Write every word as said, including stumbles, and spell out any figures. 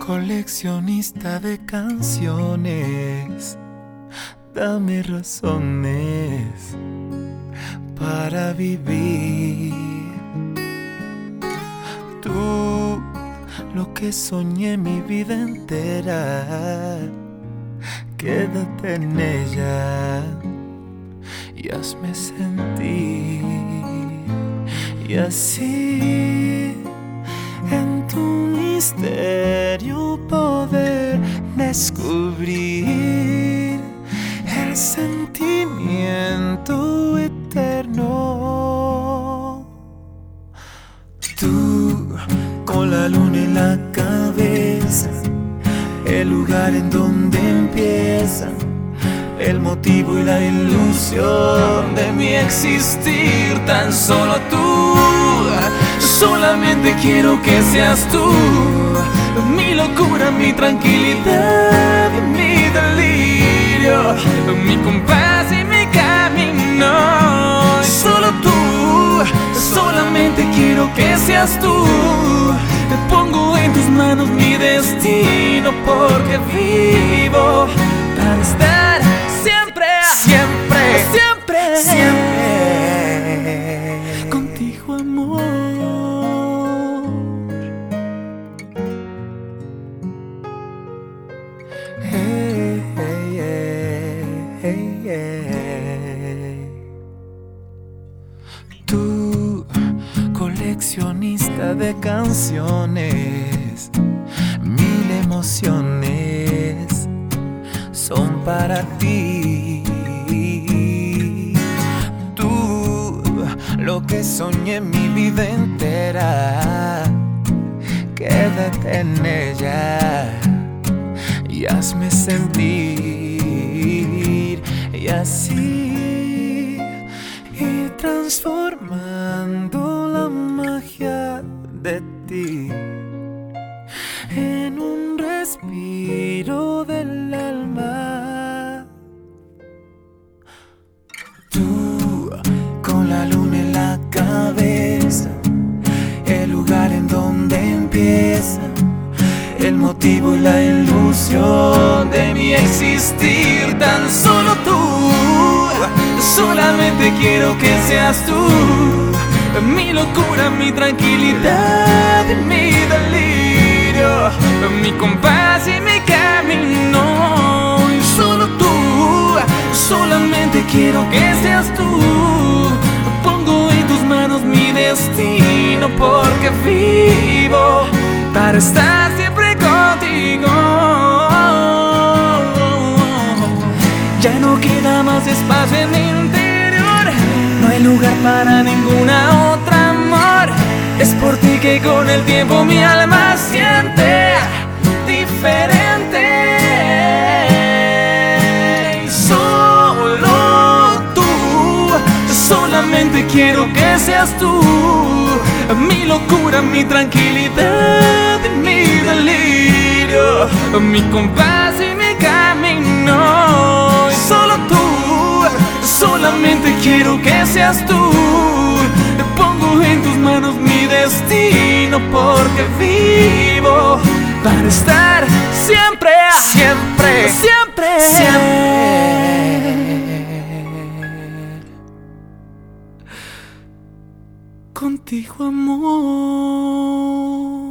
Coleccionista de canciones, dame razones para vivir. Tú, lo que soñé mi vida entera, quédate en ella y hazme sentir. Y así, en tu misterio poder descubrir el sentimiento eterno. Tú, con la luna en la cabeza, el lugar en donde empieza el motivo y la ilusión de mi existir. Tan solo tú, solamente quiero que seas tú, mi locura, mi tranquilidad, mi delirio, mi compás y mi camino. Solo tú, solamente quiero que seas tú. Te pongo en tus manos mi destino, porque vivo para estar siempre, siempre, siempre, siempre contigo, amor. Hey, hey, hey, hey. Tú, coleccionista de canciones, mil emociones son para ti. Tú, lo que soñé mi vida entera, quédate en ella y hazme sentir. Y así ir transformando la magia de ti en un respiro del alma. Tú, con la luna en la cabeza, el lugar en donde empieza el motivo y la ilusión de mi existir. Tan solo tú, solamente quiero que seas tú, mi locura, mi tranquilidad, mi delirio, mi compás y mi camino. Y solo tú, solamente quiero que seas tú. Pongo en tus manos mi destino, porque vivo para estar siempre contigo. Ya no queda más espacio en mi interior, no hay lugar para ninguna otra, amor. Es por ti que con el tiempo mi alma siente diferente. Y solo tú, solamente quiero que seas tú, mi locura, mi tranquilidad, mi delirio, mi compás y mi camino. Y solo tú, solamente quiero que seas tú. Te pongo en tus manos mi destino, porque vivo para estar siempre, siempre, siempre, siempre contigo, amor.